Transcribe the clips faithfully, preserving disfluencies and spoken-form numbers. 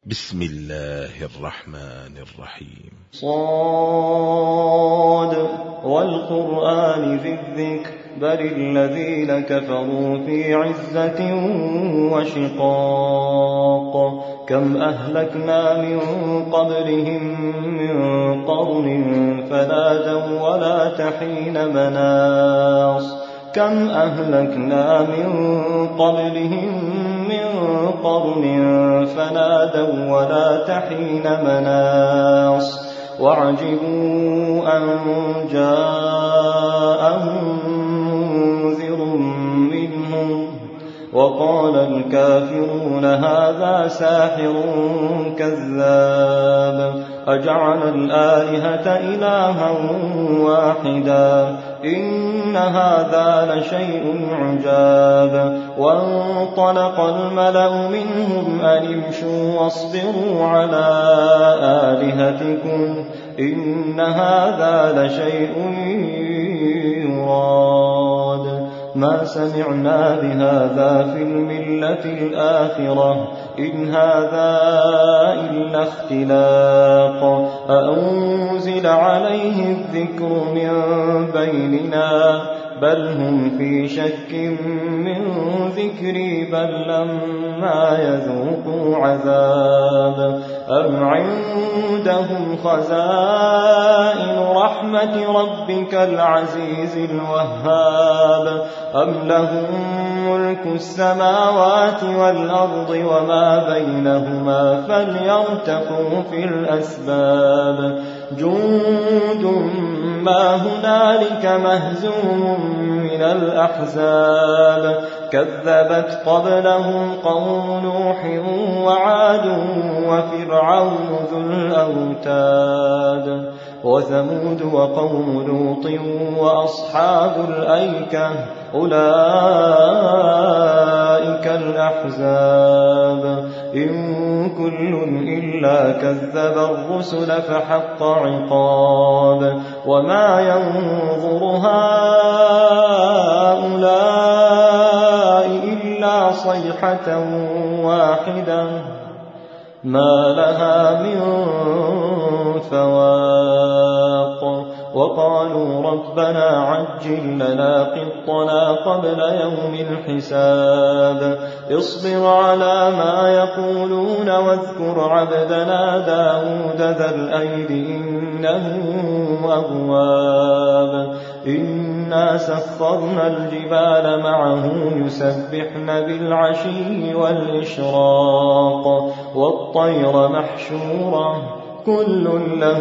بسم الله الرحمن الرحيم. صاد والقرآن ذي الذكر بل الذين كفروا في عزة وشقاق كم أهلكنا من قبلهم من قرن فنادوا ولا تحين مناص كم أهلكنا من قبلهم من قرن فنادوا ولا تحين مناص وعجبوا أن جاءهم منذر منهم وقال الكافرون هذا ساحر كذاب أجعل الآلهة إلها واحدا إن هذا لشيء عجاب وانطلق الملأ منهم أن امشوا واصبروا على آلهتكم إن هذا لشيء يراد ما سمعنا بهذا في الملة الآخرة إن هذا إلا اختلاق أأنزل عليه الذكر من بيننا بل هم في شك من ذكري بل لما يذوقوا عذاب أم عندهم خزائن رحمة ربك العزيز الوهاب أم لهم ملك السماوات والأرض وما بينهما فليرتقوا في الأسباب جند ما هنالك مهزوم من الأحزاب كذبت قبلهم قوم نوح وعاد وفرعون ذو الأوتاد وثمود وقوم لوط وأصحاب الأيكة أولئك الأحزاب إن كل إلا كذب الرسل فحق عقاب وما ينظر هؤلاء إلا صيحة واحدة ما لها من فواق وقالوا ربنا عجل لنا قطنا قبل يوم الحساب اصبر على ما يقولون واذكر عبدنا داود ذا الأيد إنه أواب إنا سخرنا الجبال معه يسبحن بالعشي والإشراق والطير محشورة كل له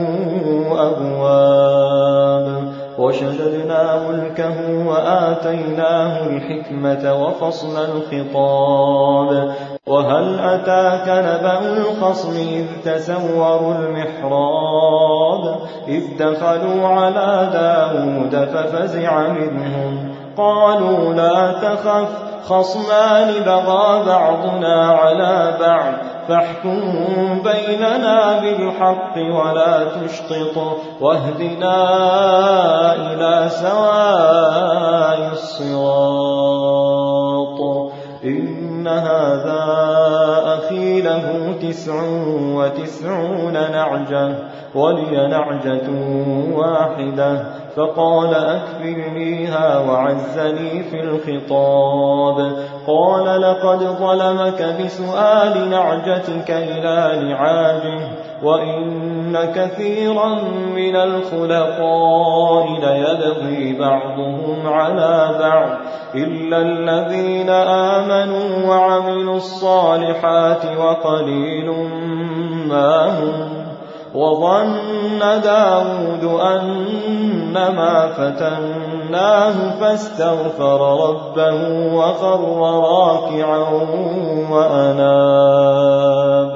أبواب وشددنا ملكه وآتيناه الحكمة وفصل الخطاب وهل أتاك نبأ الخصم إذ تسوروا المحراب إذ دخلوا على داود ففزع منهم قالوا لا تخف خصمان بغى بعضنا على بعض فاحكم بيننا بالحق ولا تشطط واهدنا إلى سواء الصراط إن هذا أخي له تسع وتسعون نعجة ولي نعجة واحدة فقال أكفلنيها وعزني في الخطاب قال لقد ظلمك بسؤال نعجتك إلى نعاجه وإن كثيرا من الخلقاء ليبغي بعضهم على بعض إلا الذين آمنوا وعملوا الصالحات وقليل ما هم وظن داود أنما فتناه فاستغفر ربه وخر راكعا وأناب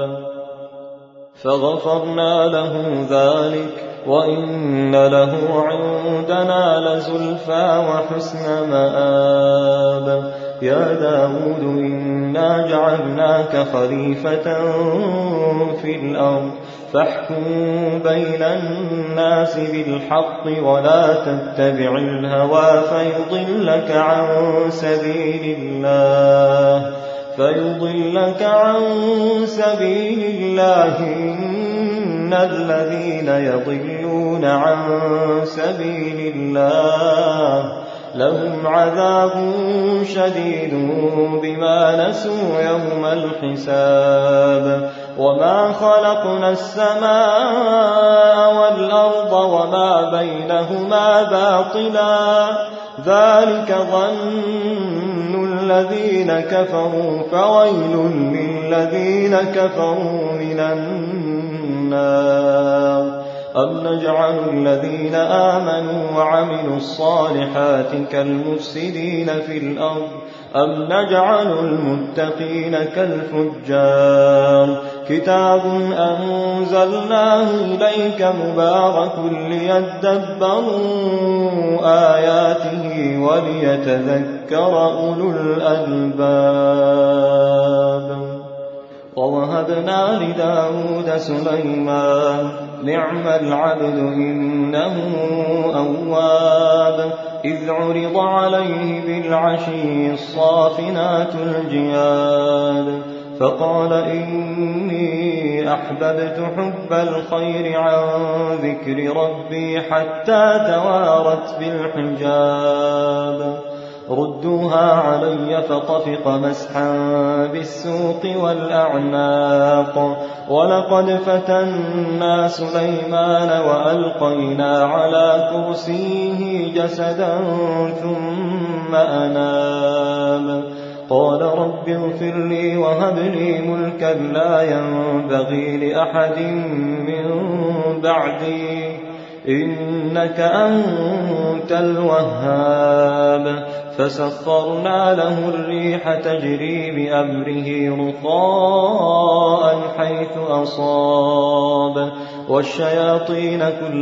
فغفرنا له ذلك وإن له عندنا لزلفى وحسن مآب يا داود إنا جعلناك خليفة في الأرض فاحكم بين الناس بالحق ولا تتبع الهوى فيضلك عن سبيل الله فيضلك عن سبيل الله. إن الذين يضلون عن سبيل الله لهم عذاب شديد بما نسوا يوم الحساب. وما خلقنا السماء والأرض وما بينهما باطلا ذلك ظن الذين كفروا فويل للذين كفروا من النار. أم نجعل الذين آمنوا وعملوا الصالحات كالمفسدين في الأرض أم نجعل المتقين كالفجار. كتاب أنزلناه إليك مبارك ليدبروا آياته وليتذكر أولو الألباب. ووهبنا لداود سليمان نعم العبد إنه أواب. إذ عرض عليه بالعشي الصافنات الجياد فقال إني أحببت حب الخير عن ذكر ربي حتى توارت بالحجاب. ردوها علي فطفق مسحا بالسوق والأعناق. ولقد فتنا سليمان وألقينا على كرسيه جسدا ثم أناب. قال رب اغفر لي وهب لي ملكا لا ينبغي لأحد من بعدي إنك أنت الوهاب. فسخرنا له الريح تجري بأمره رخاء حيث أصاب والشياطين كل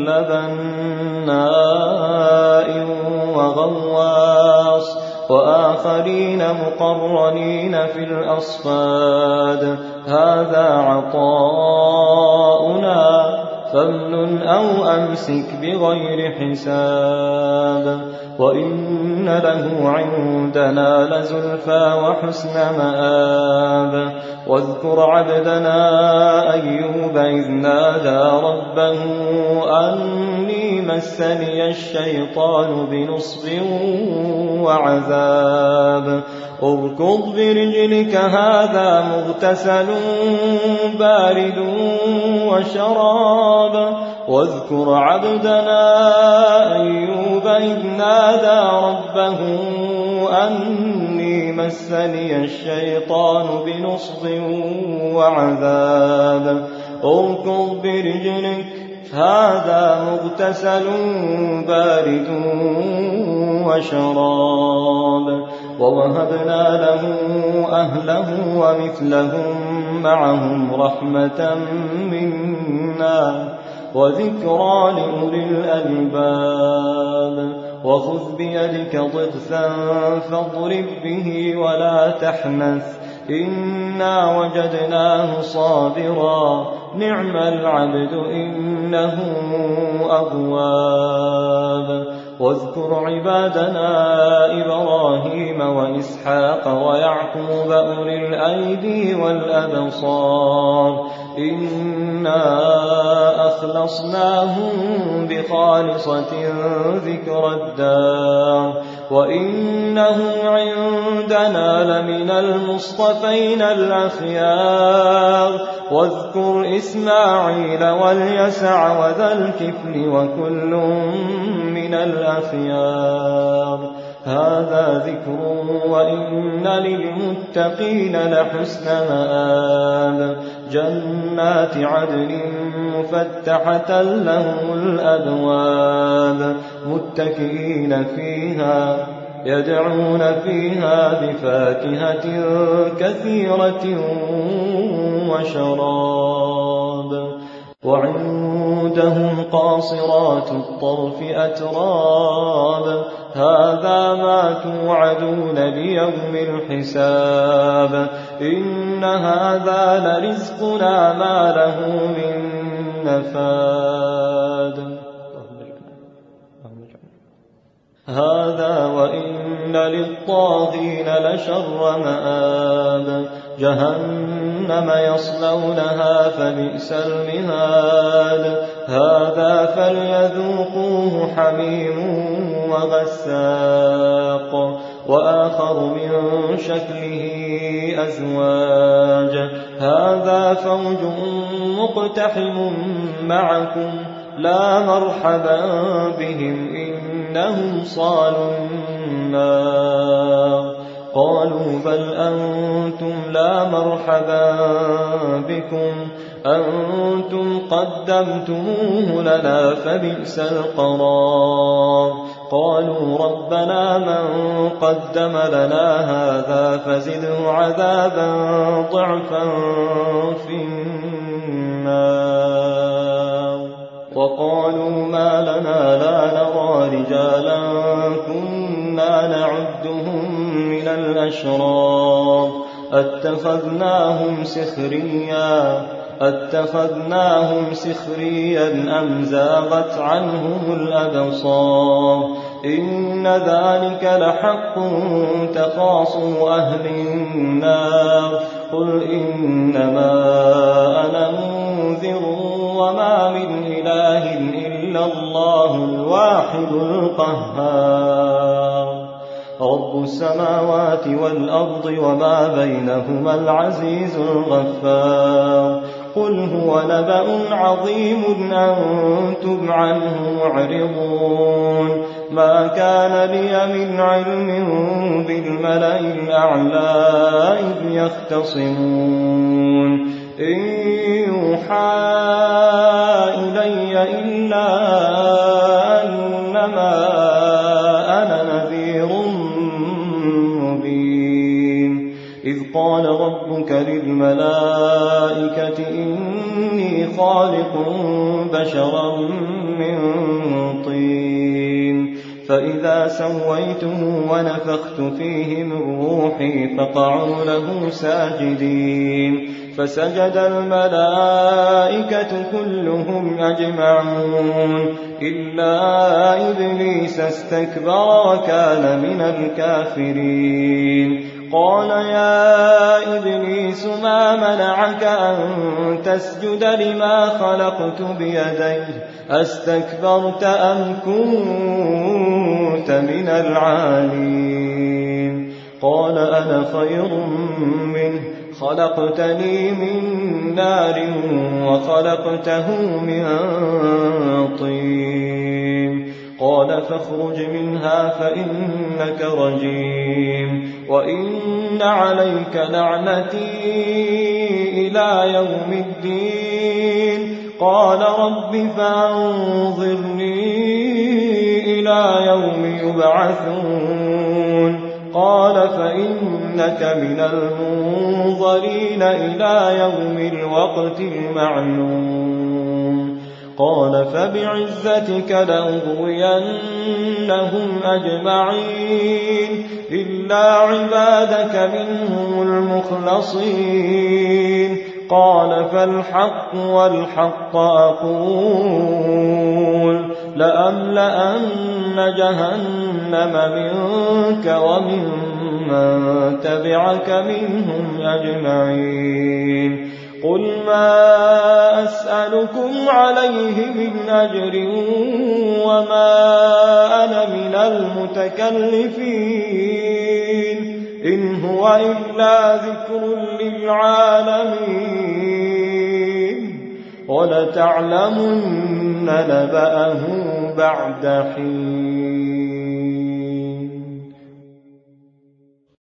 بناء وغواص وآخرين مقرنين في الأصفاد. هذا عطاؤنا فامنن أو أمسك بغير حساب. وإن له عندنا لزلفى وحسن مآب. واذكر عبدنا أيوب إذ نادى ربه أني مسني الشيطان بنصب وعذاب. اركض برجلك هذا مغتسل بارد وشراب. واذكر عبدنا أيوب إذ نادى ربه أني مسني الشيطان بنصب وعذاب. اركض برجلك هذا مغتسل بارد وشراب. ووهبنا له أهله ومثلهم معهم رحمة منا وذكرى لأولي الألباب. وخذ بيدك ضغثا فاضرب به ولا تحنث إنا وجدناه صابرا نعم العبد إنه أواب. واذكر عبادنا إبراهيم وإسحاق ويعقوب أولي الأيدي والأبصار إنا أخلصناهم بخالصة ذكر الدار وإنهم عندنا لمن المصطفين الأخيار. واذكر إسماعيل واليسع وذا الكفل وكل من الأخيار. هذا ذكر وإن للمتقين لحسن مآب. جنات عدن مفتحة لهم الأبواب متكئين فيها يدعون فيها بفاكهة كثيرة وشراب. وعندهم قاصرات الطرف أتراب. هذا ما توعدون ليوم الحساب. إن هذا لرزقنا ما له من نفاد. هذا وإن للطاغين لشر مآب جهنم يصلونها فبئس المهاد هذا فليذوقوه حميم وغساق وآخر من شكله أزواج هذا فوج مقتحم معكم لا مرحبا بهم إنهم صالوا النار قالوا بل أنتم لا مرحبا بكم أنتم قدمتموه لنا فبئس القرار قالوا ربنا من قدم لنا هذا فزده عذابا ضعفا في النار وقالوا ما لنا لا نرى رجالا كنا نعدهم من الأشرار أتخذناهم سخريا أتخذناهم سخريا أم زاغت عنهم الأبصار إن ذلك لحق تخاصم أهل النار قل إنما أنا منذر وما من إله إلا الله الواحد القهار رب السماوات والأرض وما بينهما العزيز الغفار قل هو نبأ عظيم أنتم عنه معرضون ما كان لي من علم بالملأ الأعلى إذ يختصمون إن يوحى إلي إلا أنما أنا نذير مبين إذ قال ربك للملائكة إني خالق بشرا من طين فإذا سويته ونفخت فيه من روحي فقعوا له ساجدين فسجد الملائكة كلهم أجمعون إلا إبليس استكبر وكان من الكافرين قال يا إبليس ما منعك أن تسجد لما خلقت بيدي أستكبرت أم كنت من العالين قال أنا خير منه خلقتني من نار وخلقته من طين قال فاخرج منها فإنك رجيم وإن عليك لعنتي إلى يوم الدين قال رب فانظرني إلى يوم يبعثون قال فإنك من المنظرين إلى يوم الوقت المعلوم قال فبعزتك لأغوينهم أجمعين إلا عبادك منهم المخلصين قال فالحق والحق أقول لأملأن جهنم منك وممن تبعك منهم أجمعين قل ما أسألكم عليه من أجر وما أنا من المتكلفين إن هو إلا ذكر للعالمين ولتعلمن نبأه بعد حين